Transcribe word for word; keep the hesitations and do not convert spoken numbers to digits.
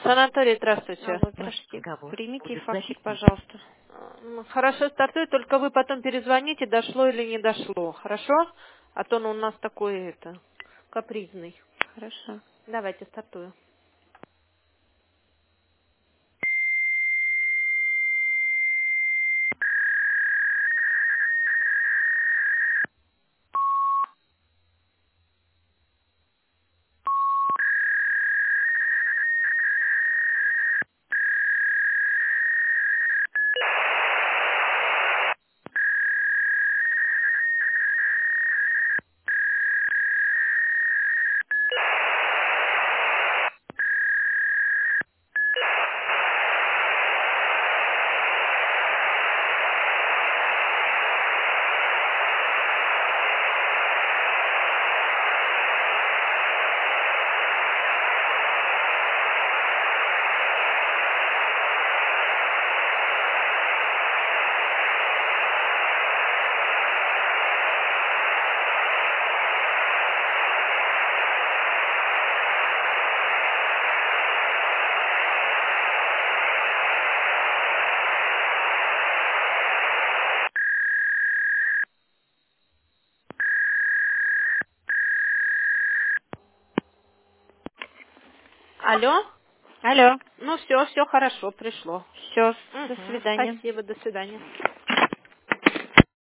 Санаторий, здравствуйте. Алло, Ваш здравствуйте. разговор Примите будет факсик, записан. пожалуйста. М, Хорошо, стартует, только вы потом перезвоните, дошло или не дошло. Хорошо? А то он у нас такой, это, капризный. Хорошо. Давайте, стартую. Алло? Алло. Ну все, все хорошо, пришло. Все, до Мгм, свидания. спасибо, до свидания.